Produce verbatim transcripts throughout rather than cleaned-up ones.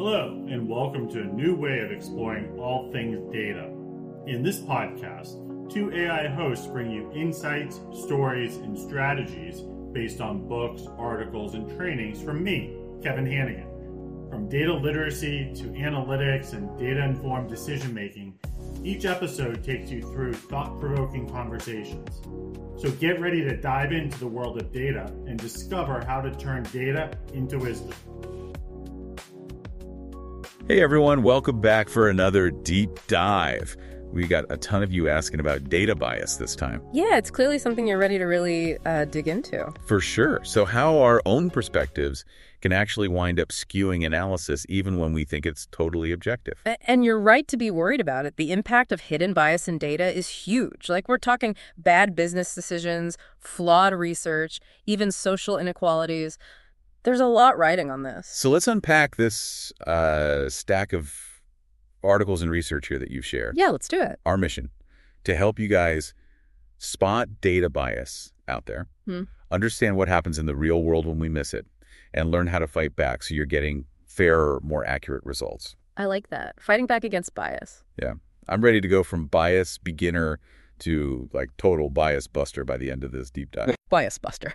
Hello, and welcome to a new way of exploring all things data. In this podcast, two A I hosts bring you insights, stories, and strategies based on books, articles, and trainings from me, Kevin Hannigan. From data literacy to analytics and data-informed decision-making, each episode takes you through thought-provoking conversations. So get ready to dive into the world of data and discover how to turn data into wisdom. Hey everyone, welcome back for another deep dive. We got a ton of you asking about data bias this time. Yeah, it's clearly something you're ready to really uh, dig into. For sure. So how our own perspectives can actually wind up skewing analysis even when we think it's totally objective. And you're right to be worried about it. The impact of hidden bias in data is huge. Like, we're talking bad business decisions, flawed research, even social inequalities. There's a lot riding on this. So let's unpack this uh, stack of articles and research here that you've shared. Yeah, let's do it. Our mission, to help you guys spot data bias out there, hmm. understand what happens in the real world when we miss it, and learn how to fight back so you're getting fairer, more accurate results. I like that. Fighting back against bias. Yeah. I'm ready to go from bias beginner to like total bias buster by the end of this deep dive. Bias buster.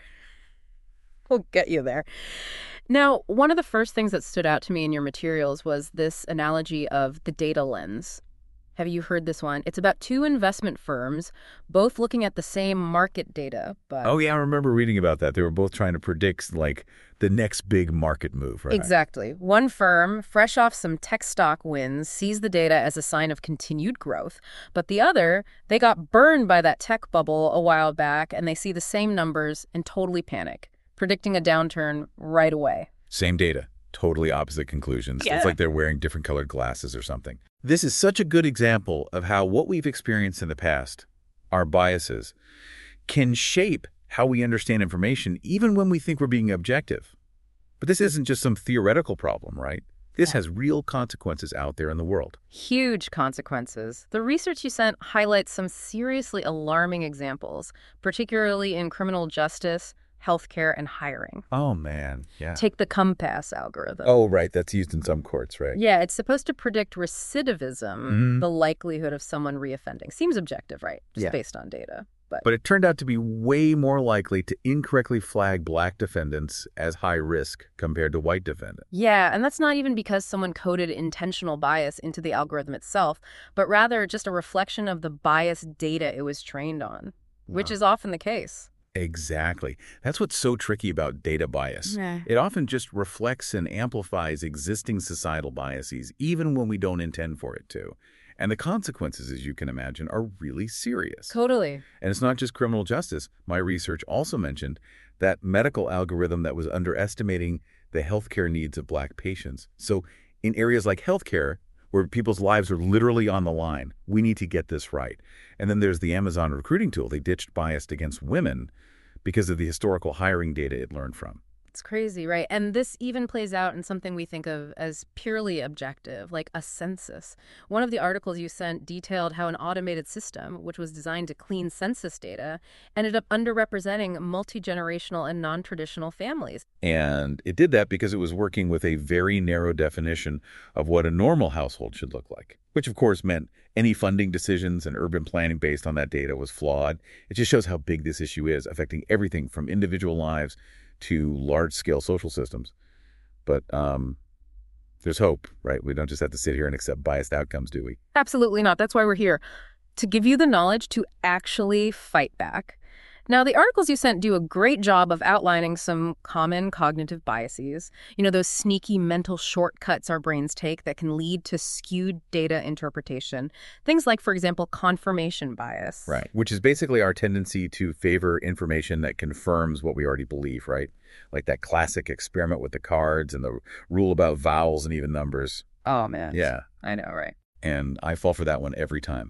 We'll get you there. Now, one of the first things that stood out to me in your materials was this analogy of the data lens. Have you heard this one? It's about two investment firms, both looking at the same market data, but... Oh, yeah, I remember reading about that. They were both trying to predict, like, the next big market move, right? Exactly. One firm, fresh off some tech stock wins, sees the data as a sign of continued growth. But the other, they got burned by that tech bubble a while back, and they see the same numbers and totally panic, predicting a downturn right away. Same data, totally opposite conclusions. Yeah. It's like they're wearing different colored glasses or something. This is such a good example of how what we've experienced in the past, our biases, can shape how we understand information even when we think we're being objective. But this isn't just some theoretical problem, right? This has real consequences out there in the world. Huge consequences. The research you sent highlights some seriously alarming examples, particularly in criminal justice, healthcare, and hiring. Oh, man. Yeah. Take the COMPASS algorithm. Oh, right. That's used in some courts, right? Yeah, it's supposed to predict recidivism, Mhm. the likelihood of someone reoffending. Seems objective, right? Just Yeah. based on data. But, But it turned out to be way more likely to incorrectly flag black defendants as high risk compared to white defendants. yeah, and that's not even because someone coded intentional bias into the algorithm itself, but rather just a reflection of the biased data it was trained on, which Wow. is often the case. Exactly. That's what's so tricky about data bias. Yeah. It often just reflects and amplifies existing societal biases, even when we don't intend for it to. And the consequences, as you can imagine, are really serious. Totally. And it's not just criminal justice. My research also mentioned that medical algorithm that was underestimating the healthcare needs of black patients. So in areas like healthcare, where people's lives are literally on the line, we need to get this right. And then there's the Amazon recruiting tool. They ditched bias against women because of the historical hiring data it learned from. It's crazy, right? And this even plays out in something we think of as purely objective, like a census. One of the articles you sent detailed how an automated system, which was designed to clean census data, ended up underrepresenting multi-generational and non-traditional families. And it did that because it was working with a very narrow definition of what a normal household should look like, which of course meant any funding decisions and urban planning based on that data was flawed. It just shows how big this issue is, affecting everything from individual lives to large-scale social systems. But um, there's hope, right? We don't just have to sit here and accept biased outcomes, do we? Absolutely not. That's why we're here, to give you the knowledge to actually fight back. Now, the articles you sent do a great job of outlining some common cognitive biases, you know, those sneaky mental shortcuts our brains take that can lead to skewed data interpretation. Things like, for example, confirmation bias. Right, which is basically our tendency to favor information that confirms what we already believe, right? Like that classic experiment with the cards and the rule about vowels and even numbers. Oh, man. Yeah. I know, right? And I fall for that one every time.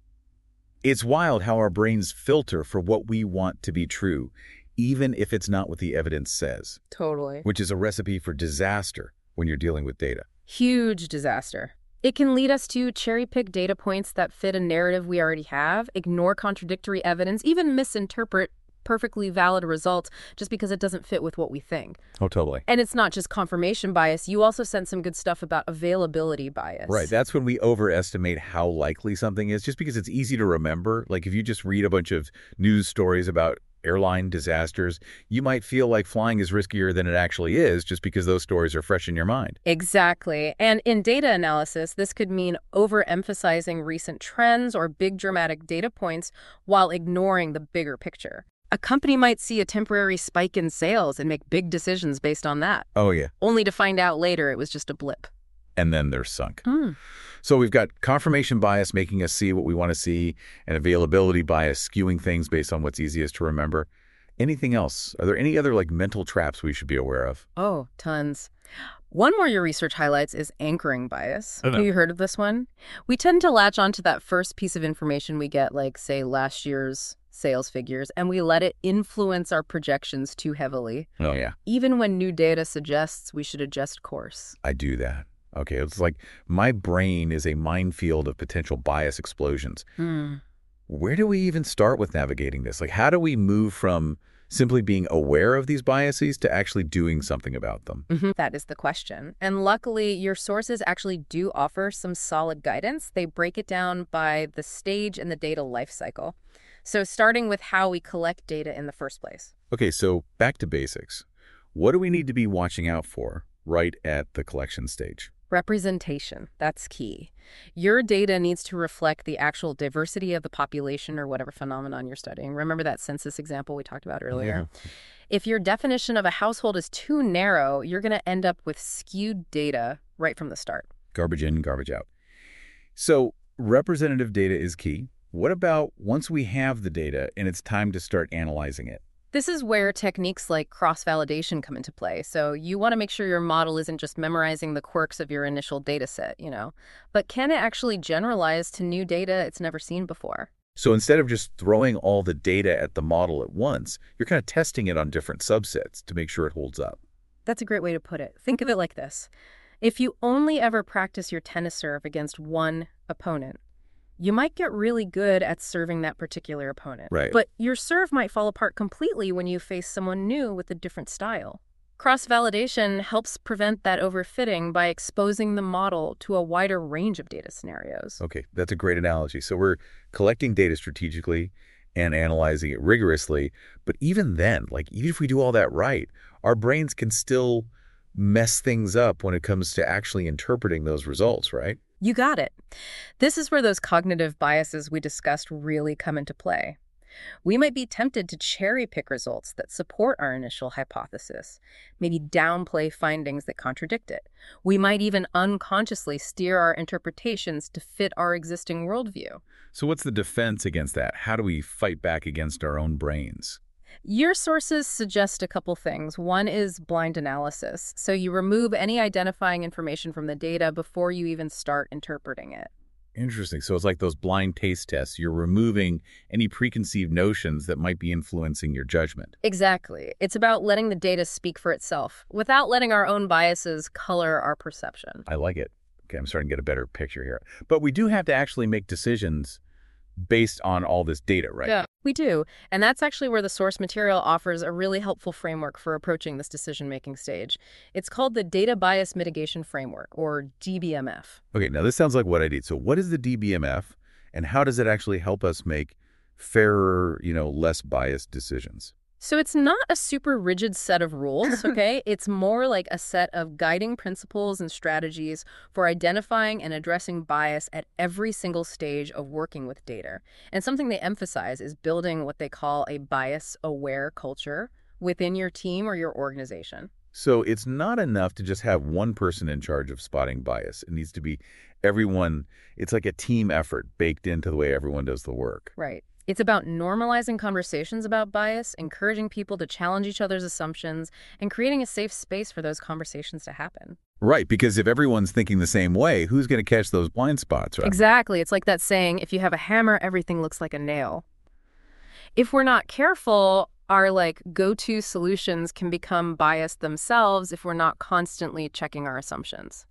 It's wild how our brains filter for what we want to be true, even if it's not what the evidence says, Totally. which is a recipe for disaster when you're dealing with data. Huge disaster. It can lead us to cherry-pick data points that fit a narrative we already have, ignore contradictory evidence, even misinterpret perfectly valid result just because it doesn't fit with what we think. Oh, totally. And it's not just confirmation bias. You also sent some good stuff about availability bias. Right. That's when we overestimate how likely something is, just because it's easy to remember. Like if you just read a bunch of news stories about airline disasters, you might feel like flying is riskier than it actually is just because those stories are fresh in your mind. Exactly. And in data analysis, this could mean overemphasizing recent trends or big dramatic data points while ignoring the bigger picture. A company might see a temporary spike in sales and make big decisions based on that. Oh, yeah. Only to find out later it was just a blip. And then they're sunk. Mm. So we've got confirmation bias making us see what we want to see, and availability bias skewing things based on what's easiest to remember. Anything else? Are there any other like mental traps we should be aware of? Oh, tons. One more your research highlights is anchoring bias. Have you heard of this one? We tend to latch onto that first piece of information we get, like, say, last year's sales figures, and we let it influence our projections too heavily. Oh, yeah. Even when new data suggests we should adjust course. I do that. Okay, it's like my brain is a minefield of potential bias explosions. Hmm. Where do we even start with navigating this? Like, how do we move from simply being aware of these biases to actually doing something about them? Mm-hmm. That is the question. And luckily, your sources actually do offer some solid guidance. They break it down by the stage and the data life cycle. So starting with how we collect data in the first place. Okay, so back to basics. What do we need to be watching out for right at the collection stage? Representation, that's key. Your data needs to reflect the actual diversity of the population or whatever phenomenon you're studying. Remember that census example we talked about earlier? Yeah. If your definition of a household is too narrow, you're going to end up with skewed data right from the start. Garbage in, garbage out. So representative data is key. What about once we have the data and it's time to start analyzing it? This is where techniques like cross-validation come into play. So you want to make sure your model isn't just memorizing the quirks of your initial data set, you know, but can it actually generalize to new data it's never seen before? So instead of just throwing all the data at the model at once, you're kind of testing it on different subsets to make sure it holds up. That's a great way to put it. Think of it like this. If you only ever practice your tennis serve against one opponent, you might get really good at serving that particular opponent. Right. But your serve might fall apart completely when you face someone new with a different style. Cross-validation helps prevent that overfitting by exposing the model to a wider range of data scenarios. Okay, that's a great analogy. So we're collecting data strategically and analyzing it rigorously. But even then, like even if we do all that right, our brains can still mess things up when it comes to actually interpreting those results, right? You got it. This is where those cognitive biases we discussed really come into play. We might be tempted to cherry-pick results that support our initial hypothesis, maybe downplay findings that contradict it. We might even unconsciously steer our interpretations to fit our existing worldview. So what's the defense against that? How do we fight back against our own brains? Your sources suggest a couple things. One is blind analysis. So you remove any identifying information from the data before you even start interpreting it. Interesting. So it's like those blind taste tests. You're removing any preconceived notions that might be influencing your judgment. Exactly. It's about letting the data speak for itself without letting our own biases color our perception. I like it. Okay, I'm starting to get a better picture here. But we do have to actually make decisions based on all this data, right? Yeah, we do. And that's actually where the source material offers a really helpful framework for approaching this decision-making stage. It's called the Data Bias Mitigation Framework, or D B M F. Okay, now this sounds like what I need. So what is the D B M F, and how does it actually help us make fairer, you know, less biased decisions? So it's not a super rigid set of rules, okay? It's more like a set of guiding principles and strategies for identifying and addressing bias at every single stage of working with data. And something they emphasize is building what they call a bias-aware culture within your team or your organization. So it's not enough to just have one person in charge of spotting bias. It needs to be everyone. It's like a team effort baked into the way everyone does the work. Right. It's about normalizing conversations about bias, encouraging people to challenge each other's assumptions, and creating a safe space for those conversations to happen. Right, because if everyone's thinking the same way, who's going to catch those blind spots, right? Exactly. It's like that saying, if you have a hammer, everything looks like a nail. If we're not careful, our like go-to solutions can become biased themselves if we're not constantly checking our assumptions.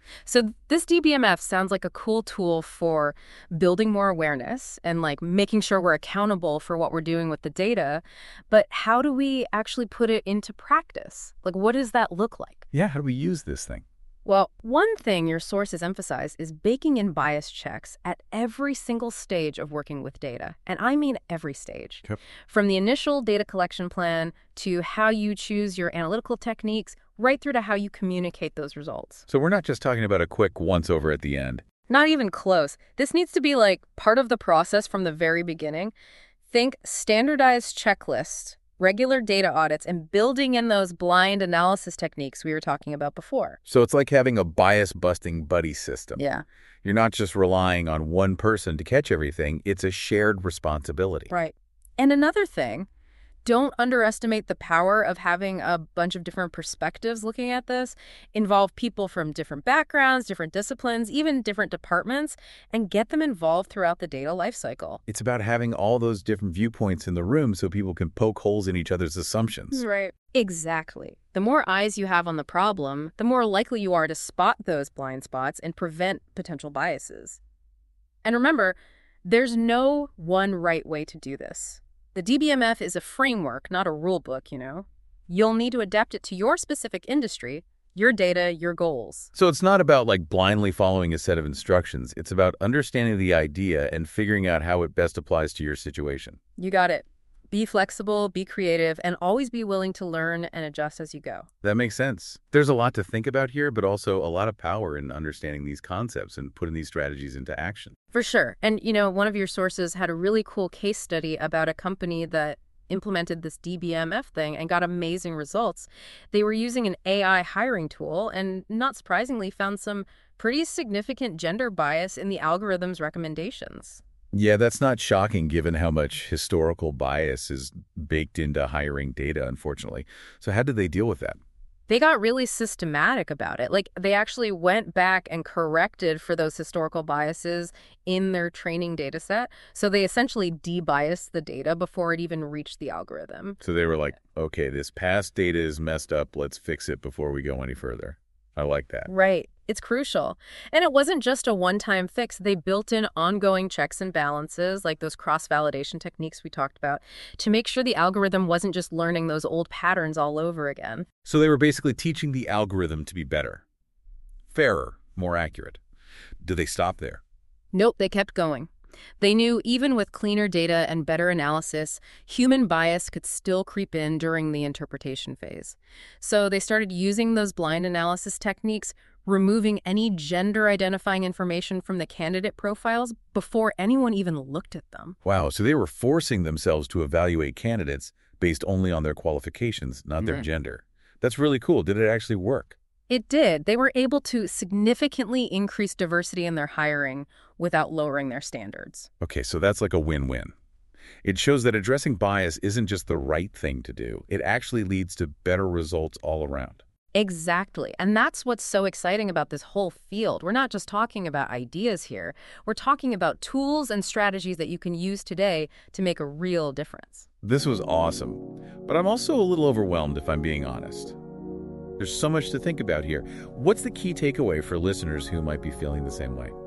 So this D B M F sounds like a cool tool for building more awareness and like making sure we're accountable for what we're doing with the data. But how do we actually put it into practice? Like, what does that look like? Yeah, how do we use this thing? Well, one thing your sources emphasize is baking in bias checks at every single stage of working with data. And I mean every stage. Yep. From the initial data collection plan to how you choose your analytical techniques, right through to how you communicate those results. So we're not just talking about a quick once-over at the end. Not even close. This needs to be like part of the process from the very beginning. Think standardized checklists, regular data audits, and building in those blind analysis techniques we were talking about before. So it's like having a bias-busting buddy system. Yeah. You're not just relying on one person to catch everything. It's a shared responsibility. Right. And another thing, don't underestimate the power of having a bunch of different perspectives looking at this. Involve people from different backgrounds, different disciplines, even different departments, and get them involved throughout the data lifecycle. It's about having all those different viewpoints in the room so people can poke holes in each other's assumptions. Right. Exactly. The more eyes you have on the problem, the more likely you are to spot those blind spots and prevent potential biases. And remember, there's no one right way to do this. The D B M F is a framework, not a rule book, you know. You'll need to adapt it to your specific industry, your data, your goals. So it's not about like blindly following a set of instructions. It's about understanding the idea and figuring out how it best applies to your situation. You got it. Be flexible, be creative, and always be willing to learn and adjust as you go. That makes sense. There's a lot to think about here, but also a lot of power in understanding these concepts and putting these strategies into action. For sure. And, you know, one of your sources had a really cool case study about a company that implemented this D B M F thing and got amazing results. They were using an A I hiring tool and, not surprisingly, found some pretty significant gender bias in the algorithm's recommendations. Yeah, that's not shocking given how much historical bias is baked into hiring data, unfortunately. So how did they deal with that? They got really systematic about it. Like, they actually went back and corrected for those historical biases in their training data set. So they essentially de-biased the data before it even reached the algorithm. So they were like, okay, this past data is messed up. Let's fix it before we go any further. I like that. Right. It's crucial. And it wasn't just a one-time fix. They built in ongoing checks and balances, like those cross-validation techniques we talked about, to make sure the algorithm wasn't just learning those old patterns all over again. So they were basically teaching the algorithm to be better, fairer, more accurate. Do they stop there? Nope, they kept going. They knew even with cleaner data and better analysis, human bias could still creep in during the interpretation phase. So they started using those blind analysis techniques, removing any gender-identifying information from the candidate profiles before anyone even looked at them. Wow, so they were forcing themselves to evaluate candidates based only on their qualifications, not mm-hmm. their gender. That's really cool. Did it actually work? It did. They were able to significantly increase diversity in their hiring without lowering their standards. Okay, so that's like a win-win. It shows that addressing bias isn't just the right thing to do. It actually leads to better results all around. Exactly. And that's what's so exciting about this whole field. We're not just talking about ideas here. We're talking about tools and strategies that you can use today to make a real difference. This was awesome. But I'm also a little overwhelmed, if I'm being honest. There's so much to think about here. What's the key takeaway for listeners who might be feeling the same way?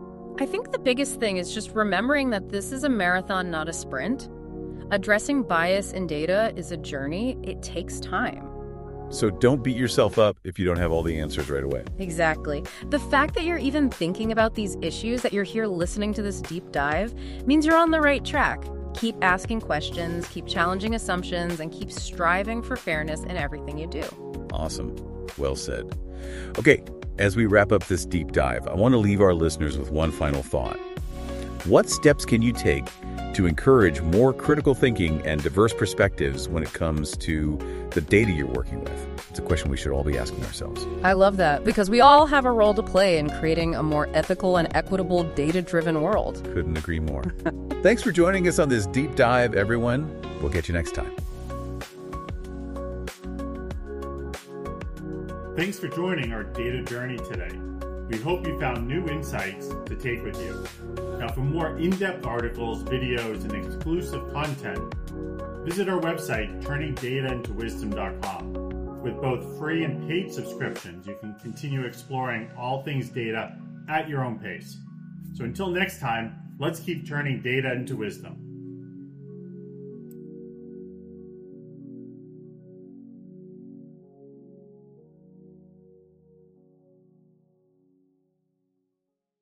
I think the biggest thing is just remembering that this is a marathon, not a sprint. Addressing bias in data is a journey. It takes time. So don't beat yourself up if you don't have all the answers right away. Exactly. The fact that you're even thinking about these issues, that you're here listening to this deep dive, means you're on the right track. Keep asking questions, keep challenging assumptions, and keep striving for fairness in everything you do. Awesome. Well said. Okay, as we wrap up this deep dive, I want to leave our listeners with one final thought. What steps can you take to encourage more critical thinking and diverse perspectives when it comes to the data you're working with? It's a question we should all be asking ourselves. I love that, because we all have a role to play in creating a more ethical and equitable data-driven world. Couldn't agree more. Thanks for joining us on this deep dive, everyone. We'll get you next time. Thanks for joining our data journey today. We hope you found new insights to take with you. Now, for more in-depth articles, videos, and exclusive content, visit our website, turning data into wisdom dot com. With both free and paid subscriptions, you can continue exploring all things data at your own pace. So until next time, let's keep turning data into wisdom.